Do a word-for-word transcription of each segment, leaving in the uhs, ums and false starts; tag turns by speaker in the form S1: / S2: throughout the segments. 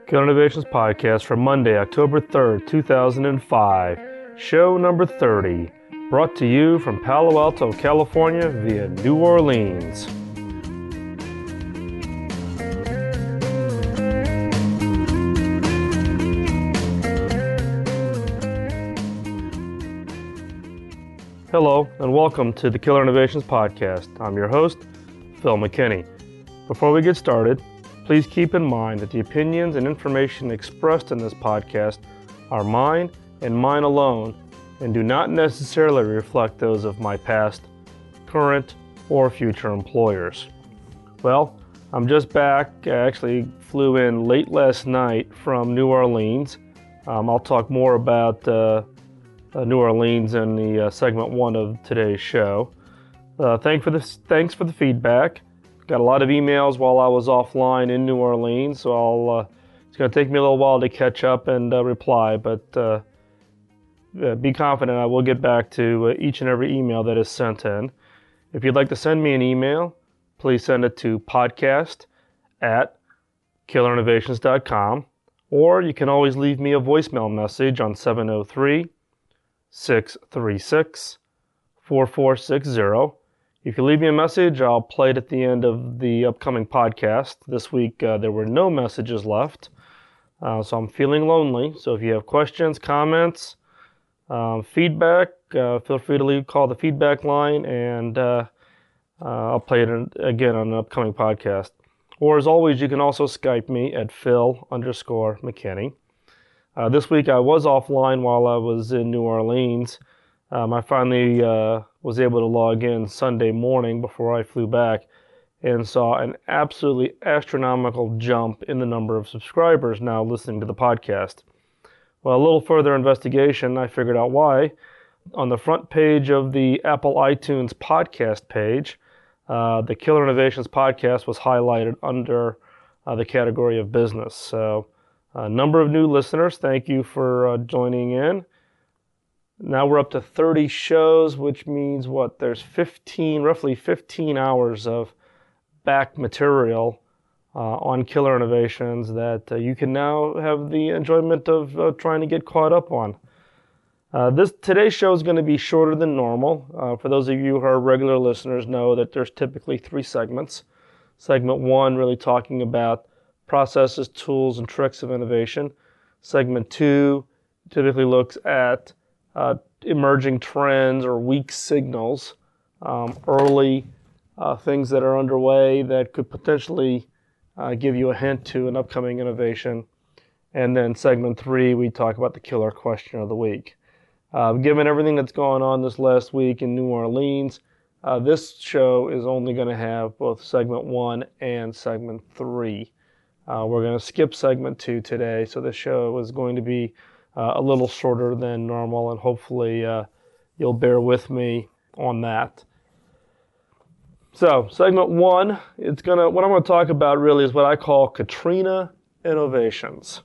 S1: Killer Innovations Podcast for Monday, October third, two thousand five. Show number thirty. Brought to you from Palo Alto, California via New Orleans. Hello, and welcome to the Killer Innovations Podcast. I'm your host, Phil McKinney. Before we get started, please keep in mind that the opinions and information expressed in this podcast are mine and mine alone, and do not necessarily reflect those of my past, current, or future employers. Well, I'm just back. I actually flew in late last night from New Orleans. Um, I'll talk more about uh, uh, New Orleans in the uh, segment one of today's show. Uh, thank for the, thanks for the feedback. Got a lot of emails while I was offline in New Orleans, so I'll, uh, it's going to take me a little while to catch up and uh, reply, but uh, uh, be confident I will get back to uh, each and every email that is sent in. If you'd like to send me an email, please send it to podcast at killer innovations dot com, or you can always leave me a voicemail message on seven oh three, six three six, four four six zero. If you leave me a message, I'll play it at the end of the upcoming podcast. This week, uh, there were no messages left, uh, so I'm feeling lonely. So if you have questions, comments, um, feedback, uh, feel free to leave, call the feedback line, and uh, uh, I'll play it in, again on an upcoming podcast. Or as always, you can also Skype me at Phil underscore McKinney. Uh, this week, I was offline while I was in New Orleans. Um, I finally uh, was able to log in Sunday morning before I flew back and saw an absolutely astronomical jump in the number of subscribers now listening to the podcast. Well, a little further investigation, I figured out why. On the front page of the Apple iTunes podcast page, uh, the Killer Innovations Podcast was highlighted under uh, the category of business. So a number of new listeners, thank you for uh, joining in. Now we're up to thirty shows, which means what? There's fifteen, roughly fifteen hours of back material uh, on Killer Innovations that uh, you can now have the enjoyment of uh, trying to get caught up on. Uh, this today's show is going to be shorter than normal. Uh, for those of you who are regular listeners, know that there's typically three segments. Segment one, really talking about processes, tools, and tricks of innovation. Segment two typically looks at Uh, emerging trends or weak signals, um, early uh, things that are underway that could potentially uh, give you a hint to an upcoming innovation. And then segment three, we talk about the killer question of the week. Uh, given everything that's going on this last week in New Orleans, uh, this show is only going to have both segment one and segment three. Uh, we're going to skip segment two today, so the show is going to be Uh, a little shorter than normal, and hopefully uh, you'll bear with me on that. So, segment one, it's gonna. What I'm going to talk about really is what I call Katrina innovations.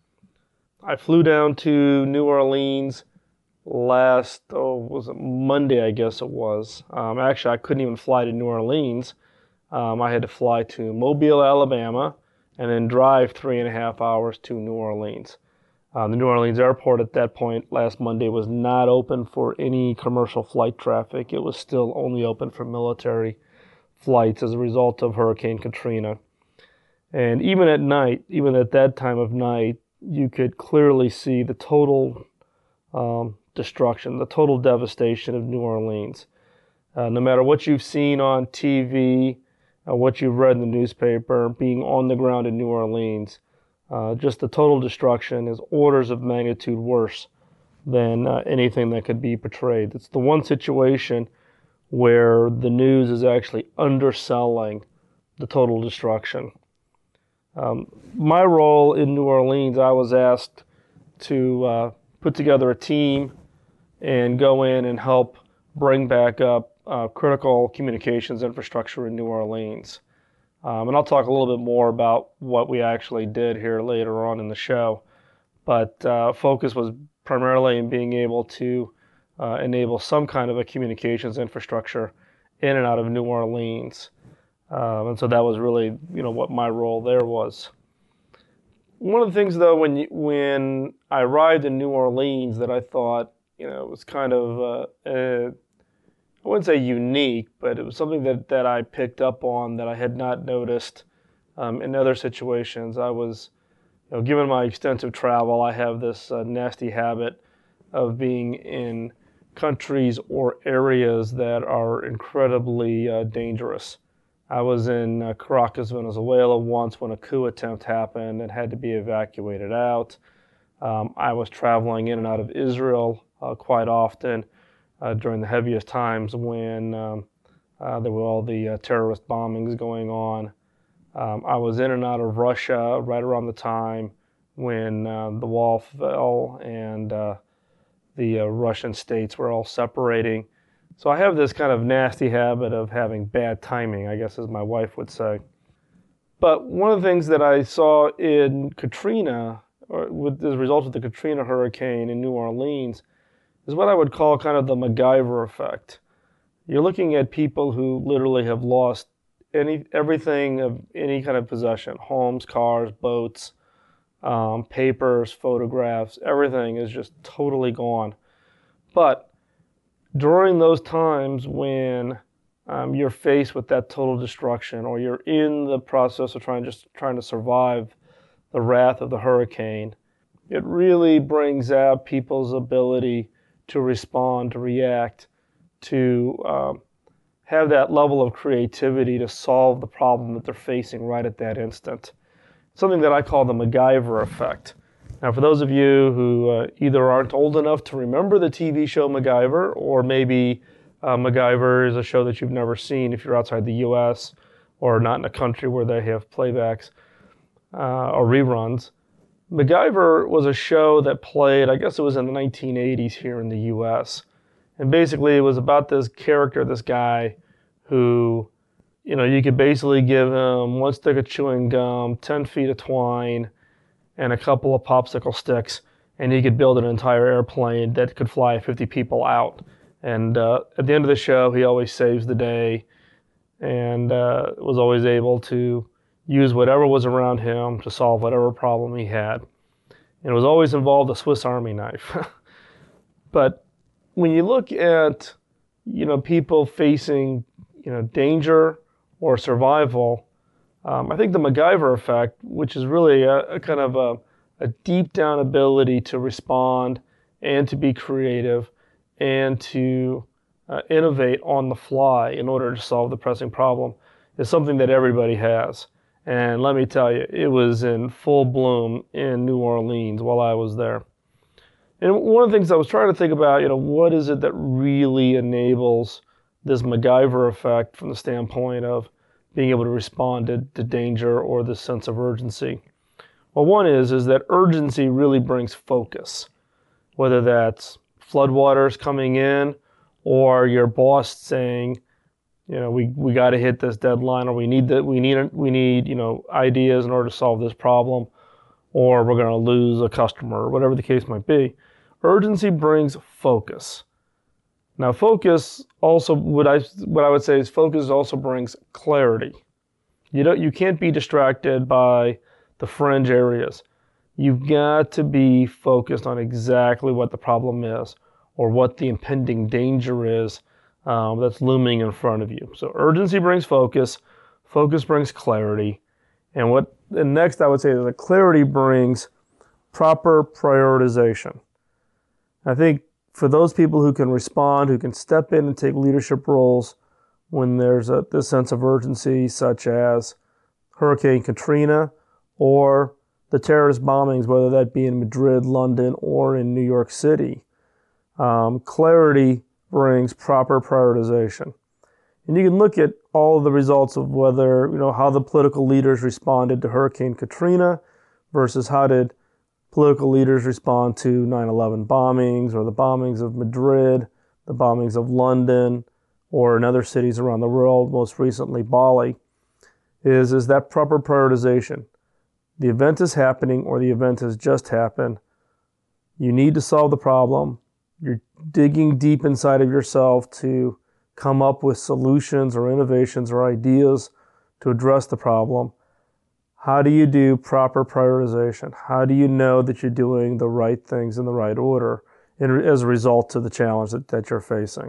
S1: I flew down to New Orleans last, oh, was it Monday? I guess it was. Um, actually, I couldn't even fly to New Orleans. Um, I had to fly to Mobile, Alabama, and then drive three and a half hours to New Orleans. Uh, the New Orleans airport at that point last Monday was not open for any commercial flight traffic. It was still only open for military flights as a result of Hurricane Katrina. And even at night, even at that time of night, you could clearly see the total um, destruction, the total devastation of New Orleans. Uh, no matter what you've seen on T V, uh, what you've read in the newspaper, being on the ground in New Orleans, Uh, just the total destruction is orders of magnitude worse than uh, anything that could be portrayed. It's the one situation where the news is actually underselling the total destruction. Um, my role in New Orleans, I was asked to uh, put together a team and go in and help bring back up uh, critical communications infrastructure in New Orleans. Um, and I'll talk a little bit more about what we actually did here later on in the show. But uh, focus was primarily in being able to uh, enable some kind of a communications infrastructure in and out of New Orleans. Um, and so that was really, you know, what my role there was. One of the things, though, when you, when I arrived in New Orleans, that I thought, you know, was kind of, uh, uh, I wouldn't say unique, but it was something that, that I picked up on that I had not noticed um, in other situations. I was, you know, given my extensive travel, I have this uh, nasty habit of being in countries or areas that are incredibly uh, dangerous. I was in uh, Caracas, Venezuela once when a coup attempt happened and had to be evacuated out. Um, I was traveling in and out of Israel uh, quite often uh, during the heaviest times when um, uh, there were all the uh, terrorist bombings going on. Um, I was in and out of Russia right around the time when uh, the wall fell and uh, the uh, Russian states were all separating. So I have this kind of nasty habit of having bad timing, I guess, as my wife would say. But one of the things that I saw in Katrina, or with as a result of the Katrina hurricane in New Orleans, is what I would call kind of the MacGyver effect. You're looking at people who literally have lost any everything of any kind of possession: homes, cars, boats, um, papers, photographs. Everything is just totally gone. But during those times when um, you're faced with that total destruction, or you're in the process of trying just trying to survive the wrath of the hurricane, it really brings out people's ability to respond, to react, to um, have that level of creativity to solve the problem that they're facing right at that instant. Something that I call the MacGyver effect. Now, for those of you who uh, either aren't old enough to remember the T V show MacGyver, or maybe uh, MacGyver is a show that you've never seen if you're outside the U S or not in a country where they have playbacks uh, or reruns, MacGyver was a show that played, I guess it was in the nineteen eighties here in the U S. And basically it was about this character, this guy who, you know, you could basically give him one stick of chewing gum, ten feet of twine, and a couple of popsicle sticks, and he could build an entire airplane that could fly fifty people out. And uh, at the end of the show, he always saves the day and uh, was always able to use whatever was around him to solve whatever problem he had. And it was always involved a Swiss Army knife. But when you look at, you know, people facing, you know, danger or survival, um, I think the MacGyver effect, which is really a, a kind of a, a deep down ability to respond and to be creative and to uh, innovate on the fly in order to solve the pressing problem, is something that everybody has. And let me tell you, it was in full bloom in New Orleans while I was there. And one of the things I was trying to think about, you know, what is it that really enables this MacGyver effect from the standpoint of being able to respond to, to danger or this sense of urgency? Well, one is, is that urgency really brings focus, whether that's floodwaters coming in or your boss saying, you know, we, we got to hit this deadline, or we need that we need we need you know ideas in order to solve this problem, or we're going to lose a customer, or whatever the case might be. Urgency brings focus. Now, focus also, what I what I would say is focus also brings clarity. You don't you can't be distracted by the fringe areas. You've got to be focused on exactly what the problem is, or what the impending danger is um, that's looming in front of you. So urgency brings focus, focus brings clarity, and what the next I would say is that clarity brings proper prioritization. I think for those people who can respond, who can step in and take leadership roles when there's a, this sense of urgency, such as Hurricane Katrina or the terrorist bombings, whether that be in Madrid, London, or in New York City, um, clarity brings proper prioritization. And you can look at all of the results of whether, you know, how the political leaders responded to Hurricane Katrina versus how did political leaders respond to nine eleven bombings, or the bombings of Madrid, the bombings of London, or in other cities around the world, most recently Bali, is, is that proper prioritization. The event is happening, or the event has just happened. You need to solve the problem. You're digging deep inside of yourself to come up with solutions or innovations or ideas to address the problem. How do you do proper prioritization? How do you know that you're doing the right things in the right order in, as a result of the challenge that, that you're facing?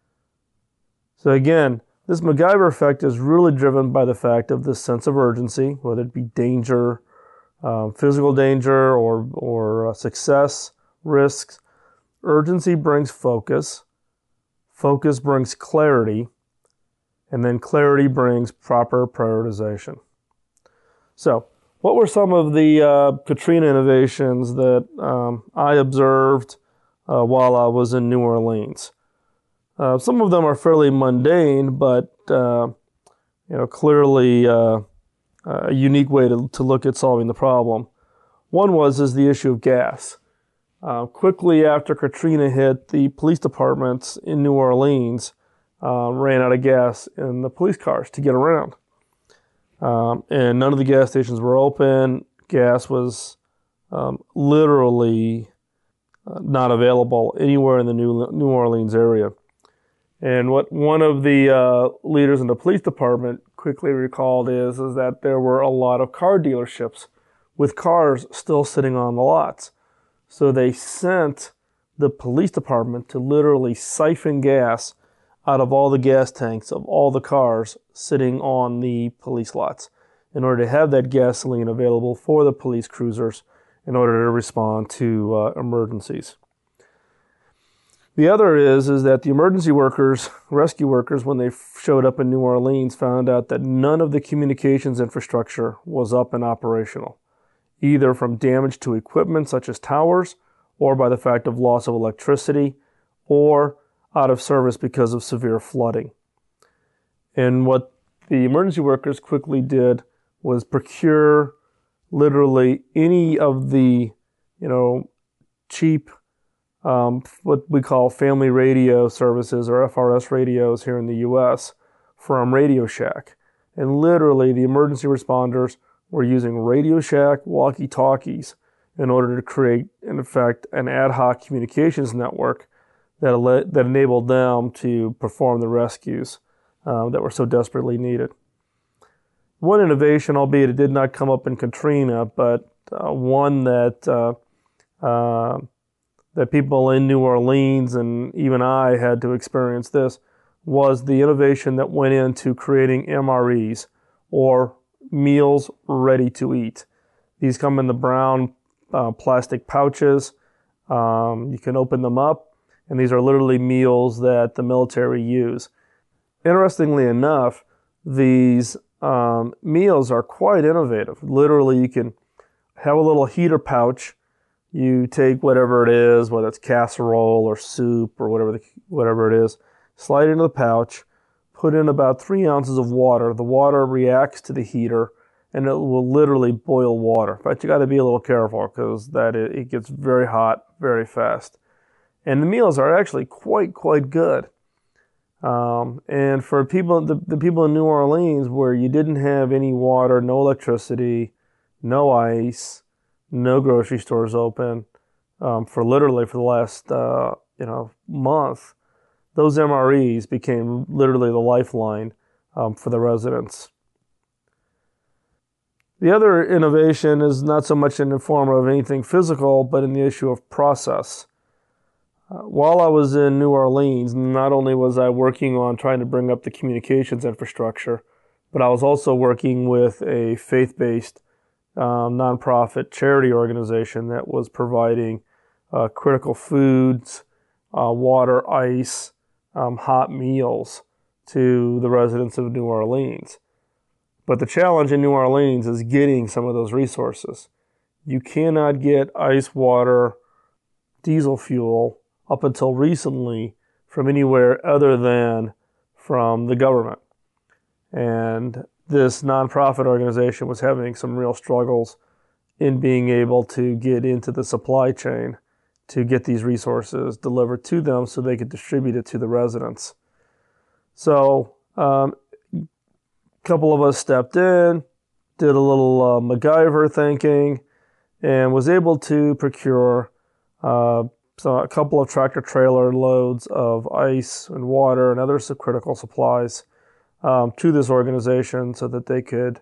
S1: So again, this MacGyver effect is really driven by the fact of this sense of urgency, whether it be danger, um, physical danger, or, or uh, success, risks. Urgency brings focus. Focus brings clarity. And then clarity brings proper prioritization. So, what were some of the uh, Katrina innovations that um, I observed uh, while I was in New Orleans? Uh, some of them are fairly mundane, but uh, you know, clearly uh, a unique way to, to look at solving the problem. One was is the issue of gas. Uh, quickly after Katrina hit, the police departments in New Orleans uh, ran out of gas in the police cars to get around. Um, and none of the gas stations were open. Gas was um, literally uh, not available anywhere in the New, New Orleans area. And what one of the uh, leaders in the police department quickly recalled is, is that there were a lot of car dealerships with cars still sitting on the lots. So they sent the police department to literally siphon gas out of all the gas tanks of all the cars sitting on the police lots in order to have that gasoline available for the police cruisers in order to respond to uh, emergencies. The other is, is that the emergency workers, rescue workers, when they showed up in New Orleans, found out that none of the communications infrastructure was up and operational, either from damage to equipment such as towers, or by the fact of loss of electricity, or out of service because of severe flooding. And what the emergency workers quickly did was procure literally any of the, you know, cheap, um, what we call family radio services or F R S radios here in the U S from Radio Shack. And literally the emergency responders were using Radio Shack walkie-talkies in order to create, in effect, an ad hoc communications network that, that enabled them to perform the rescues uh, that were so desperately needed. One innovation, albeit it did not come up in Katrina, but uh, one that uh, uh, that people in New Orleans and even I had to experience this, was the innovation that went into creating M R Es, or meals ready to eat. These come in the brown uh, plastic pouches. Um, you can open them up, and these are literally meals that the military use. Interestingly enough, these um, meals are quite innovative. Literally, you can have a little heater pouch. You take whatever it is, whether it's casserole or soup or whatever the, whatever it is, slide it into the pouch, put in about three ounces of water. The water reacts to the heater, and it will literally boil water. In fact, you got to be a little careful because that it, it gets very hot very fast. And the meals are actually quite, quite good. Um, and for people, the, the people in New Orleans, where you didn't have any water, no electricity, no ice, no grocery stores open, um, for literally for the last uh, you know month, those M R Es became literally the lifeline um, for the residents. The other innovation is not so much in the form of anything physical, but in the issue of process. Uh, while I was in New Orleans, not only was I working on trying to bring up the communications infrastructure, but I was also working with a faith-based um, nonprofit charity organization that was providing uh, critical foods, uh, water, ice, um, hot meals to the residents of New Orleans. But the challenge in New Orleans is getting some of those resources. You cannot get ice, water, diesel fuel up until recently from anywhere other than from the government. And this nonprofit organization was having some real struggles in being able to get into the supply chain to get these resources delivered to them so they could distribute it to the residents. So um, a couple of us stepped in, did a little uh, MacGyver thinking, and was able to procure uh, so a couple of tractor trailer loads of ice and water and other critical supplies um, to this organization so that they could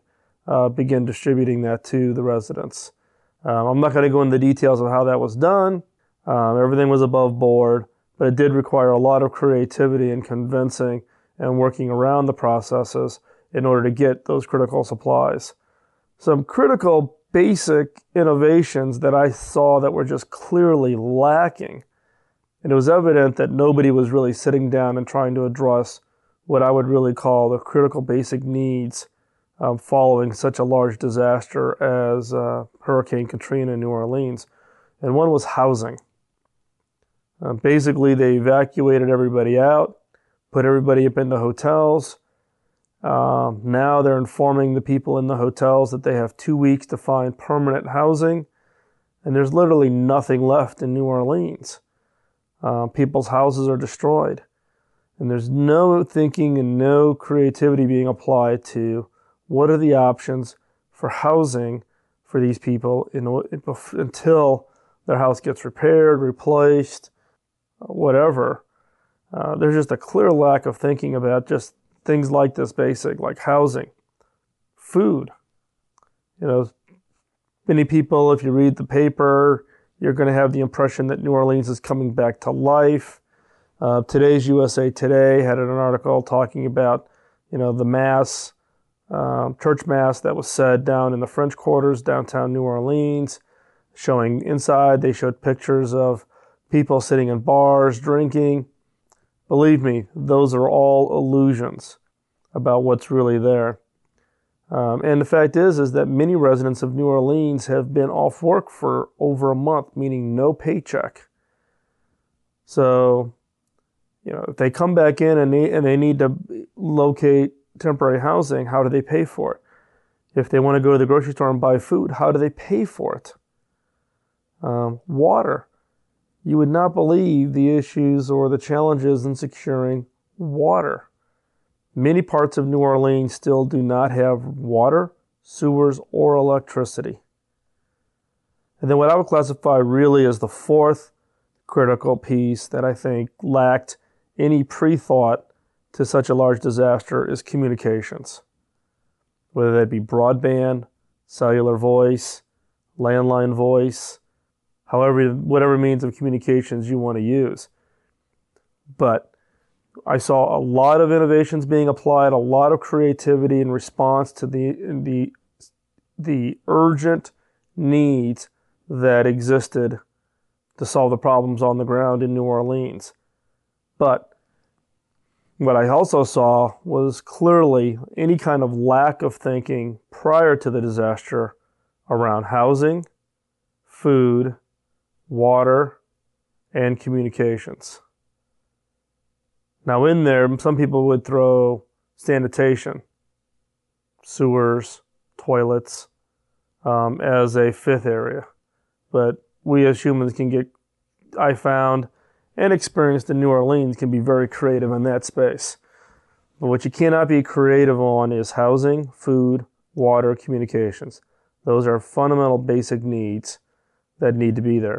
S1: uh, begin distributing that to the residents. Um, I'm not going to go into the details of how that was done. Um, everything was above board, but it did require a lot of creativity and convincing and working around the processes in order to get those critical supplies. Some critical basic innovations that I saw that were just clearly lacking. And it was evident that nobody was really sitting down and trying to address what I would really call the critical basic needs um, following such a large disaster as uh, Hurricane Katrina in New Orleans. And one was housing. Uh, basically, they evacuated everybody out, put everybody up into hotels. Um, now they're informing the people in the hotels that they have two weeks to find permanent housing. And there's literally nothing left in New Orleans. Uh, people's houses are destroyed. And there's no thinking and no creativity being applied to what are the options for housing for these people in, until their house gets repaired, replaced, whatever. Uh, there's just a clear lack of thinking about just things like this basic, like housing, food. You know, many people, if you read the paper, you're going to have the impression that New Orleans is coming back to life. Uh, today's U S A Today had an article talking about, you know, the mass, um, church mass that was said down in the French Quarters, downtown New Orleans, showing inside. They showed pictures of people sitting in bars, drinking. Believe me, those are all illusions about what's really there. Um, and the fact is, is that many residents of New Orleans have been off work for over a month, meaning no paycheck. So, you know, if they come back in and they, and they need to locate temporary housing, how do they pay for it? If they want to go to the grocery store and buy food, how do they pay for it? Um, water. You would not believe the issues or the challenges in securing water. Many parts of New Orleans still do not have water, sewers, or electricity. And then what I would classify really as the fourth critical piece that I think lacked any pre-thought to such a large disaster is communications. Whether that be broadband, cellular voice, landline voice, however, whatever means of communications you want to use. But I saw a lot of innovations being applied, a lot of creativity in response to the the the urgent needs that existed to solve the problems on the ground in New Orleans. But what I also saw was clearly any kind of lack of thinking prior to the disaster around housing, food, water, and communications. Now in there, some people would throw sanitation, sewers, toilets, um, as a fifth area. But we as humans can get, I found, and experienced in New Orleans, can be very creative in that space. But what you cannot be creative on is housing, food, water, communications. Those are fundamental basic needs that need to be there.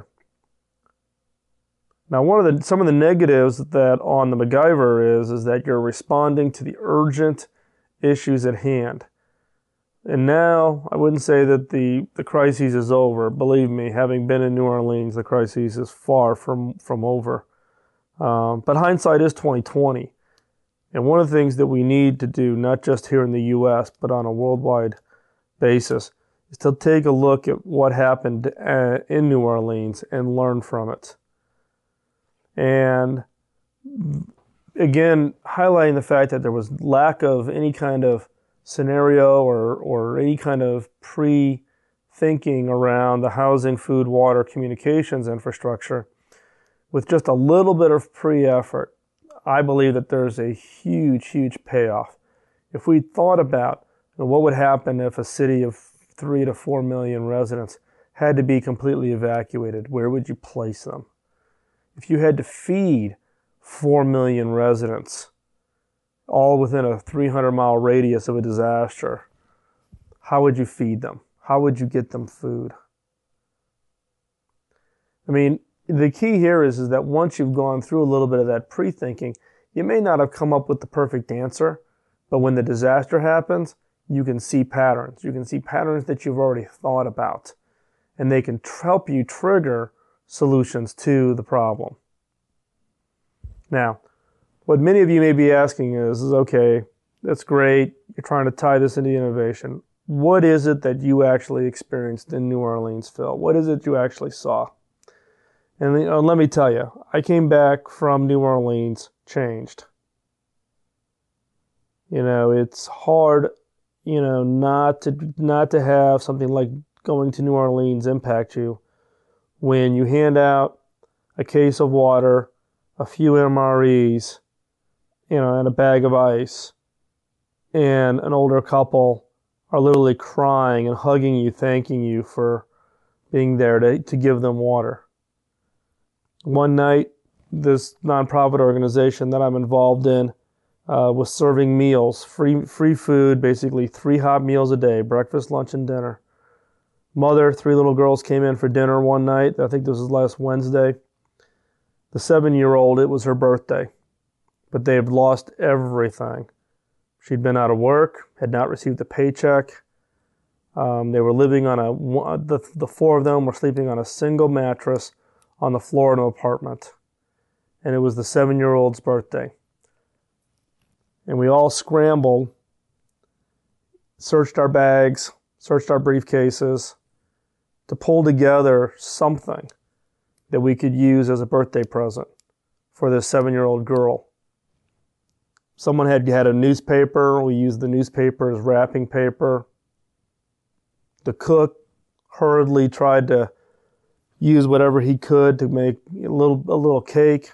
S1: Now, one of the some of the negatives that on the MacGyver is is that you're responding to the urgent issues at hand. And now, I wouldn't say that the, the crisis is over. Believe me, having been in New Orleans, the crisis is far from, from over. Um, but hindsight is twenty twenty. And one of the things that we need to do, not just here in the U S, but on a worldwide basis, is to take a look at what happened uh, in New Orleans and learn from it. And again, highlighting the fact that there was lack of any kind of scenario or, or any kind of pre-thinking around the housing, food, water, communications infrastructure. With just a little bit of pre-effort, I believe that there's a huge, huge payoff. If we thought about, you know, what would happen if a city of three to four million residents had to be completely evacuated, where would you place them? If you had to feed four million residents, all within a three hundred mile radius of a disaster, how would you feed them? How would you get them food? I mean, the key here is, is that once you've gone through a little bit of that pre-thinking, you may not have come up with the perfect answer, but when the disaster happens, you can see patterns. You can see patterns that you've already thought about, and they can help you trigger solutions to the problem. Now, what many of you may be asking is, is okay, that's great. You're trying to tie this into innovation. What is it that you actually experienced in New Orleans, Phil? What is it you actually saw? And you know, let me tell you, I came back from New Orleans changed. You know, it's hard, you know, not to not to have something like going to New Orleans impact you when you hand out a case of water, a few M R Es, you know, and a bag of ice, and an older couple are literally crying and hugging you, thanking you for being there to, to give them water. One night, this nonprofit organization that I'm involved in uh, was serving meals, free free food, basically three hot meals a day, breakfast, lunch, and dinner. Mother, three little girls came in for dinner one night. I think this was last Wednesday. The seven-year-old, it was her birthday, but they had lost everything. She'd been out of work, had not received a paycheck. Um, they were living on a, the, the four of them were sleeping on a single mattress on the floor of an apartment. And it was the seven-year-old's birthday. And we all scrambled, searched our bags, searched our briefcases to pull together something that we could use as a birthday present for this seven-year-old girl. Someone had had a newspaper. We used the newspaper as wrapping paper. The cook hurriedly tried to use whatever he could to make a little a little cake.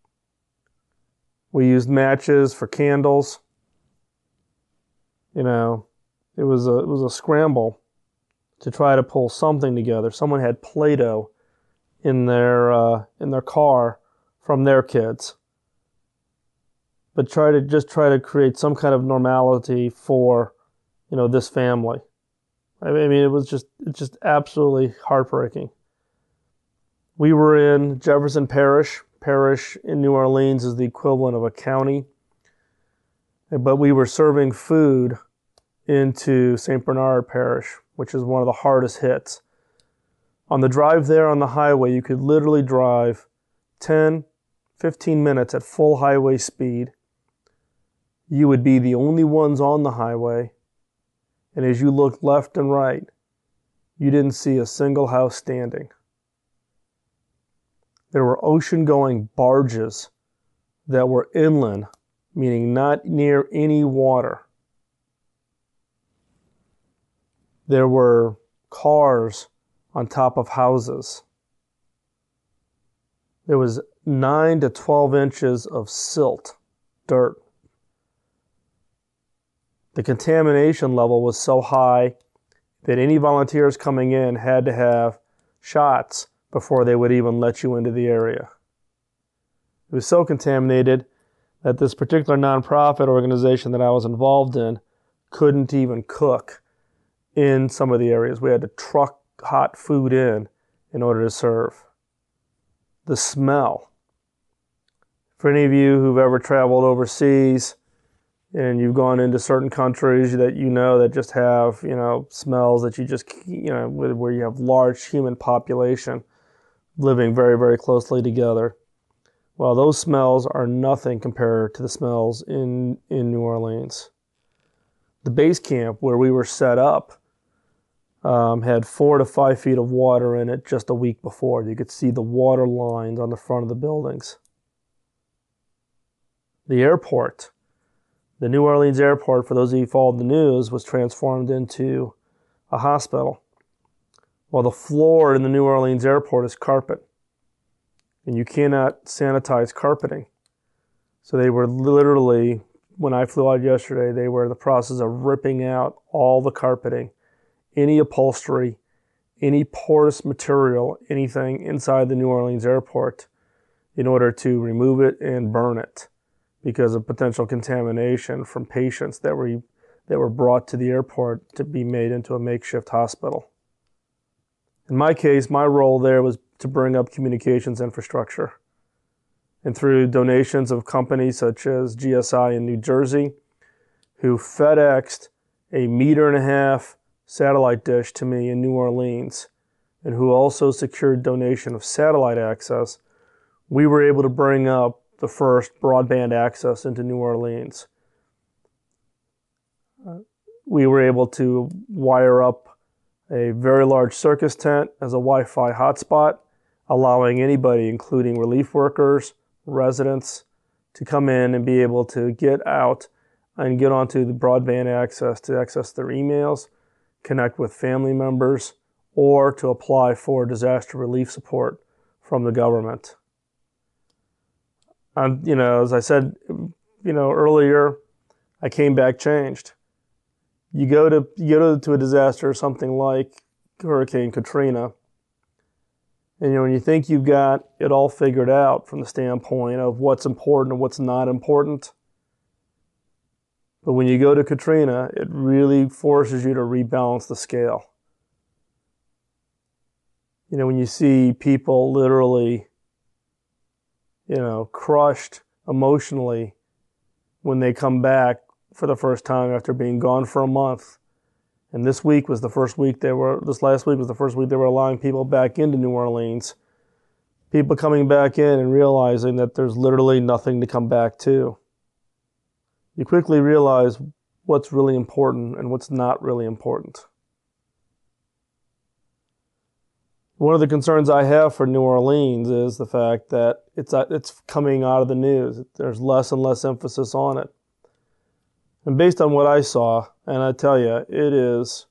S1: We used matches for candles. You know, it was a it was a scramble to try to pull something together. Someone had Play-Doh in their uh, in their car from their kids. But try to just try to create some kind of normality for, you know, this family. I mean, it was just it's just absolutely heartbreaking. We were in Jefferson Parish. Parish in New Orleans is the equivalent of a county. But we were serving food into Saint Bernard Parish, which is one of the hardest hits. On the drive there on the highway, you could literally drive ten, fifteen minutes at full highway speed. You would be the only ones on the highway, and as you looked left and right, you didn't see a single house standing. There were ocean-going barges that were inland, meaning not near any water. There were cars on top of houses. There was nine to twelve inches of silt, dirt. The contamination level was so high that any volunteers coming in had to have shots before they would even let you into the area. It was so contaminated that this particular nonprofit organization that I was involved in couldn't even cook in some of the areas. We had to truck hot food in in order to serve. The smell. For any of you who've ever traveled overseas and you've gone into certain countries that you know that just have, you know, smells that you just, you know, where you have large human population living very, very closely together. Well, those smells are nothing compared to the smells in, in New Orleans. The base camp where we were set up um, had four to five feet of water in it just a week before. You could see the water lines on the front of the buildings. The airport, the New Orleans airport, for those of you who followed the news, was transformed into a hospital. Well, the floor in the New Orleans airport is carpet, and you cannot sanitize carpeting. So they were literally, when I flew out yesterday, they were in the process of ripping out all the carpeting, any upholstery, any porous material, anything inside the New Orleans airport in order to remove it and burn it because of potential contamination from patients that were, that were brought to the airport to be made into a makeshift hospital. In my case, my role there was to bring up communications infrastructure. And through donations of companies such as G S I in New Jersey, who FedExed a meter and a half satellite dish to me in New Orleans, and who also secured donation of satellite access, we were able to bring up the first broadband access into New Orleans. Uh, we were able to wire up a very large circus tent as a Wi-Fi hotspot, allowing anybody, including relief workers, residents, to come in and be able to get out and get onto the broadband access to access their emails, connect with family members, or to apply for disaster relief support from the government. And, you know, as I said, you know, earlier, I came back changed. You go to you go to a disaster, something like Hurricane Katrina, and you know, when you think you've got it all figured out from the standpoint of what's important and what's not important, but when you go to Katrina, it really forces you to rebalance the scale. You know, when you see people literally, you know, crushed emotionally when they come back for the first time after being gone for a month. And this week was the first week they were, this last week was the first week they were allowing people back into New Orleans. People coming back in and realizing that there's literally nothing to come back to. You quickly realize what's really important and what's not really important. One of the concerns I have for New Orleans is the fact that it's it's coming out of the news. There's less and less emphasis on it. And based on what I saw, and I tell you, it is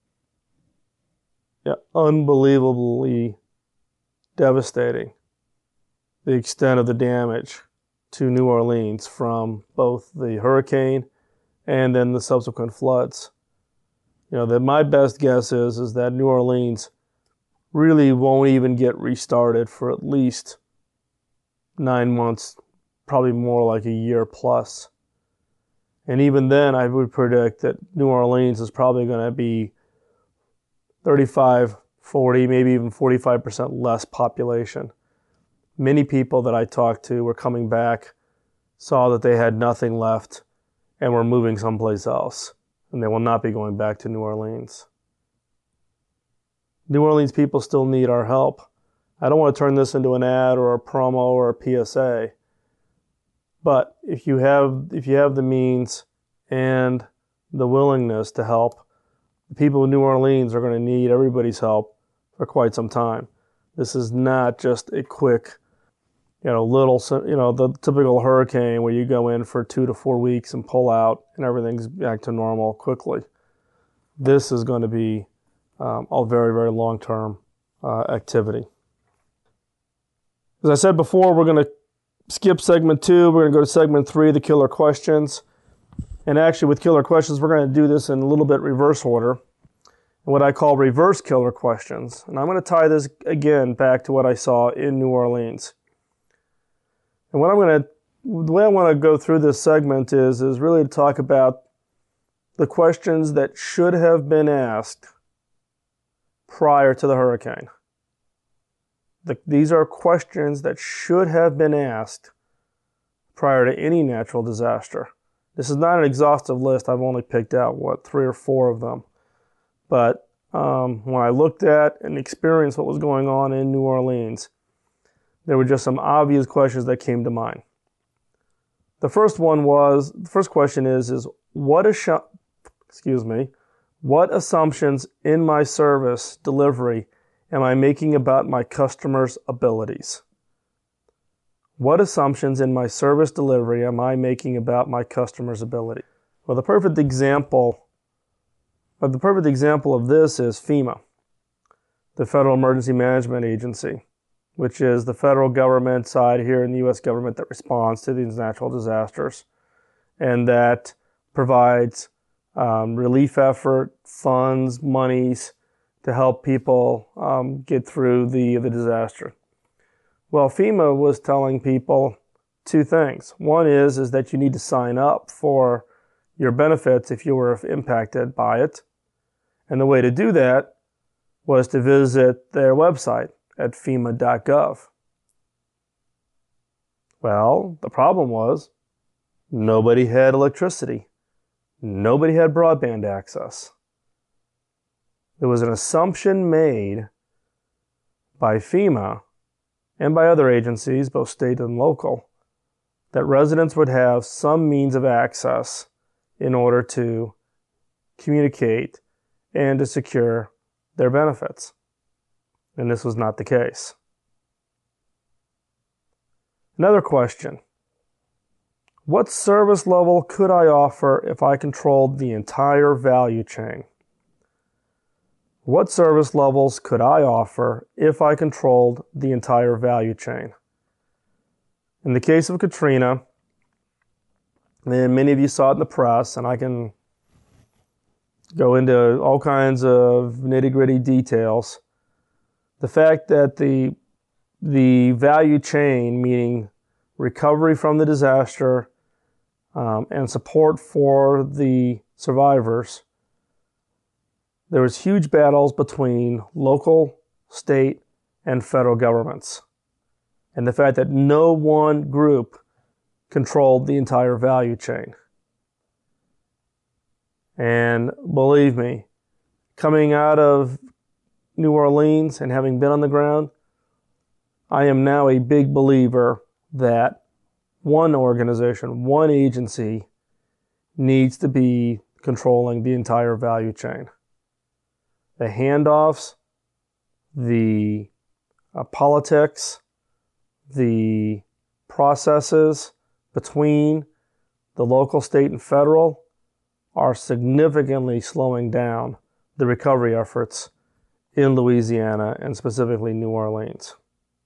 S1: yeah, unbelievably devastating, the extent of the damage to New Orleans from both the hurricane and then the subsequent floods. You know, that my best guess is, is that New Orleans really won't even get restarted for at least nine months, probably more like a year plus. And even then, I would predict that New Orleans is probably going to be thirty-five, forty, maybe even forty-five percent less population. Many people that I talked to were coming back, saw that they had nothing left, and were moving someplace else. And they will not be going back to New Orleans. New Orleans people still need our help. I don't want to turn this into an ad or a promo or a P S A. But if you have if you have the means and the willingness to help, the people of New Orleans are going to need everybody's help for quite some time. This is not just a quick, you know, little, you know, the typical hurricane where you go in for two to four weeks and pull out and everything's back to normal quickly. This is going to be um, a very, very long-term uh, activity. As I said before, we're going to skip segment two. We're going to go to segment three, the killer questions. And actually, with killer questions, we're going to do this in a little bit reverse order, and what I call reverse killer questions. And I'm going to tie this again back to what I saw in New Orleans. And what I'm going to, the way I want to go through this segment is, is really to talk about the questions that should have been asked prior to the hurricane. The, these are questions that should have been asked prior to any natural disaster. This is not an exhaustive list. I've only picked out, what, three or four of them. But um, when I looked at and experienced what was going on in New Orleans, there were just some obvious questions that came to mind. The first one was, the first question is, is what, assu- excuse me, what assumptions in my service delivery am I making about my customers' abilities? What assumptions in my service delivery am I making about my customers' ability? Well, the perfect example, well, the perfect example of this is FEMA, the Federal Emergency Management Agency, which is the federal government side here in the U S government that responds to these natural disasters and that provides um, relief effort, funds, monies, to help people um, get through the, the disaster. Well, FEMA was telling people two things. One is, is that you need to sign up for your benefits if you were impacted by it. And the way to do that was to visit their website at FEMA dot gov. Well, the problem was nobody had electricity. nobody had broadband access. There was an assumption made by FEMA and by other agencies, both state and local, that residents would have some means of access in order to communicate and to secure their benefits. And this was not the case. Another question: what service level could I offer if I controlled the entire value chain? What service levels could I offer if I controlled the entire value chain? In the case of Katrina, and many of you saw it in the press, and I can go into all kinds of nitty-gritty details, the fact that the, the value chain, meaning recovery from the disaster um, and support for the survivors, there was huge battles between local, state, and federal governments. And the fact that no one group controlled the entire value chain. And believe me, coming out of New Orleans and having been on the ground, I am now a big believer that one organization, one agency needs to be controlling the entire value chain. The handoffs, the uh, politics, the processes between the local, state, and federal are significantly slowing down the recovery efforts in Louisiana and specifically New Orleans.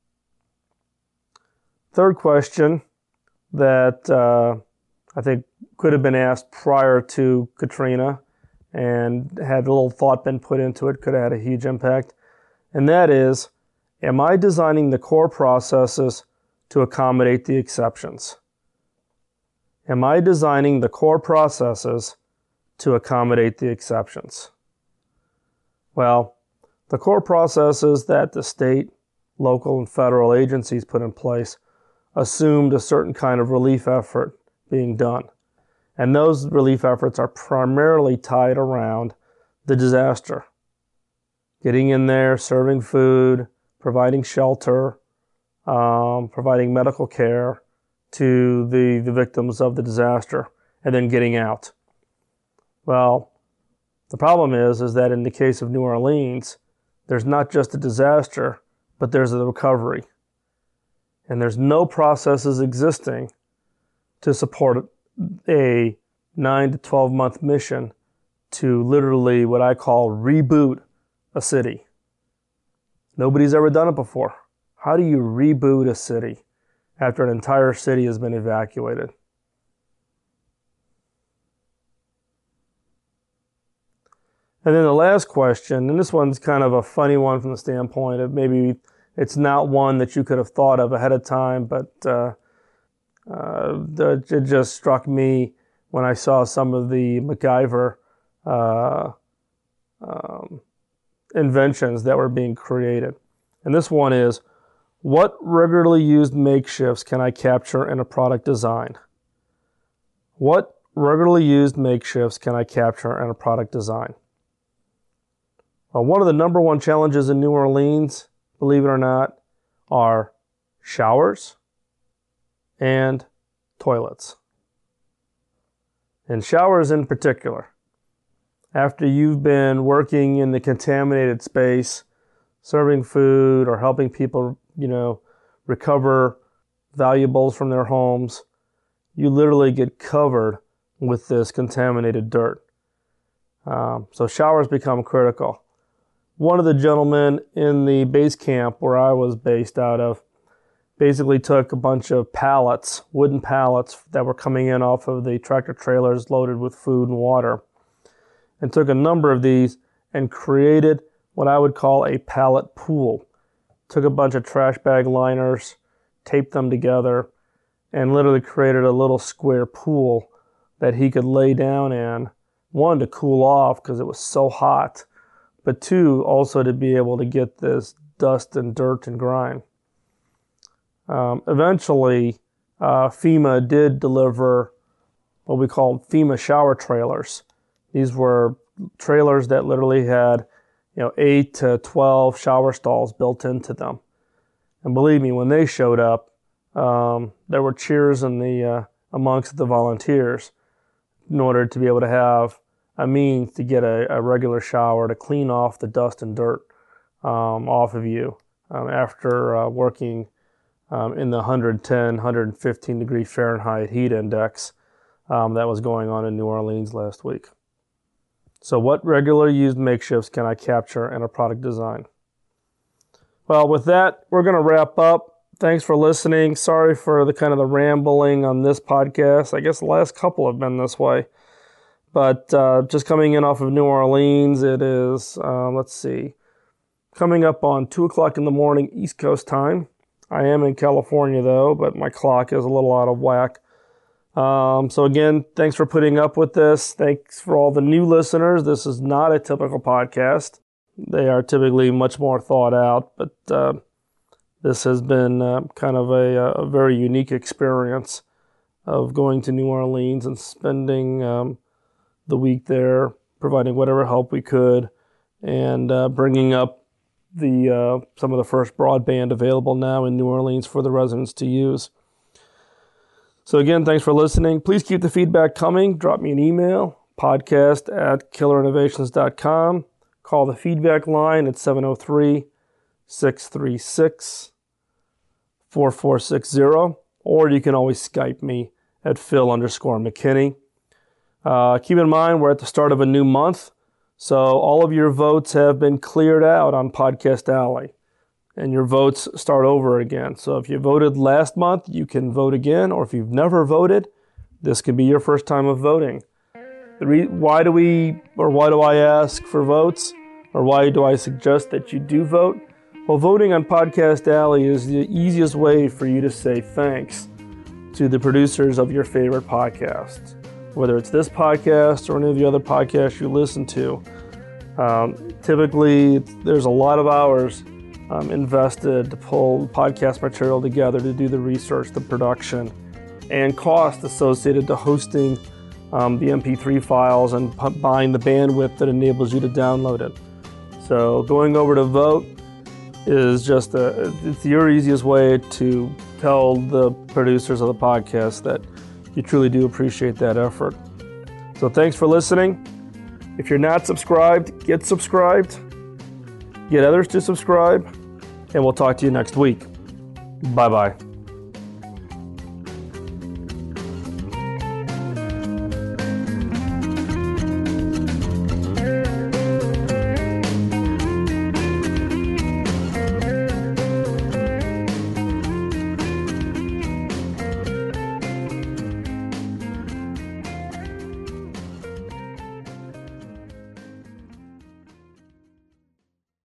S1: Third question that uh, I think could have been asked prior to Katrina, and had a little thought been put into it, could have had a huge impact. And that is, am I designing the core processes to accommodate the exceptions? Am I designing the core processes to accommodate the exceptions? Well, the core processes that the state, local, and federal agencies put in place assumed a certain kind of relief effort being done. And those relief efforts are primarily tied around the disaster. Getting in there, serving food, providing shelter, um, providing medical care to the, the victims of the disaster, and then getting out. Well, the problem is, is that in the case of New Orleans, there's not just a disaster, but there's a recovery. And there's no processes existing to support a nine to twelve month mission to literally what I call reboot a city. Nobody's ever done it before. How do you reboot a city after an entire city has been evacuated? And then the last question, and this one's kind of a funny one from the standpoint of maybe it's not one that you could have thought of ahead of time, but uh, uh, it just struck me when I saw some of the MacGyver uh, um, inventions that were being created. And this one is, what regularly used makeshifts can I capture in a product design? What regularly used makeshifts can I capture in a product design? Well, one of the number one challenges in New Orleans, believe it or not, are showers and toilets. And showers in particular. After you've been working in the contaminated space, serving food or helping people, you know, recover valuables from their homes, you literally get covered with this contaminated dirt. Um, so showers become critical. One of the gentlemen in the base camp where I was based out of basically took a bunch of pallets, wooden pallets that were coming in off of the tractor trailers loaded with food and water, and took a number of these and created what I would call a pallet pool. Took a bunch of trash bag liners, taped them together, and literally created a little square pool that he could lay down in, one, to cool off because it was so hot, but two, also to be able to get this dust and dirt and grime. Um, eventually, uh, FEMA did deliver what we called FEMA shower trailers. These were trailers that literally had, you know, eight to twelve shower stalls built into them. And believe me, when they showed up, um, there were cheers in the uh, amongst the volunteers in order to be able to have a means to get a, a regular shower to clean off the dust and dirt um, off of you um, after uh, working um, in the one hundred ten, one hundred fifteen degree Fahrenheit heat index um, that was going on in New Orleans last week. So what regular used makeshifts can I capture in a product design? Well, with that, we're going to wrap up. Thanks for listening. Sorry for the kind of the rambling on this podcast. I guess the last couple have been this way. But uh, just coming in off of New Orleans, it is, uh, let's see, coming up on two o'clock in the morning East Coast time. I am in California, though, but my clock is a little out of whack. Um, so again, thanks for putting up with this. Thanks for all the new listeners. This is not a typical podcast. They are typically much more thought out, but uh, this has been uh, kind of a, a very unique experience of going to New Orleans and spending um, the week there, providing whatever help we could, and uh, bringing up the uh, some of the first broadband available now in New Orleans for the residents to use. So again, thanks for listening. Please keep the feedback coming. Drop me an email, podcast at killer innovations dot com. Call the feedback line at seven oh three, six three six, four four six zero, or you can always Skype me at Phil underscore McKinney. Uh, keep in mind, we're at the start of a new month, so all of your votes have been cleared out on Podcast Alley, and your votes start over again. So if you voted last month, you can vote again, or if you've never voted, this could be your first time of voting. The re- why do we, or why do I ask for votes? Or why do I suggest that you do vote? Well, voting on Podcast Alley is the easiest way for you to say thanks to the producers of your favorite podcasts. Whether it's this podcast or any of the other podcasts you listen to. Um, typically, there's a lot of hours um, invested to pull podcast material together, to do the research, the production, and cost associated to hosting um, the M P three files and p- buying the bandwidth that enables you to download it. So going over to vote is just a, it's your easiest way to tell the producers of the podcast that you truly do appreciate that effort. So thanks for listening. If you're not subscribed, get subscribed. Get others to subscribe. And we'll talk to you next week. Bye-bye.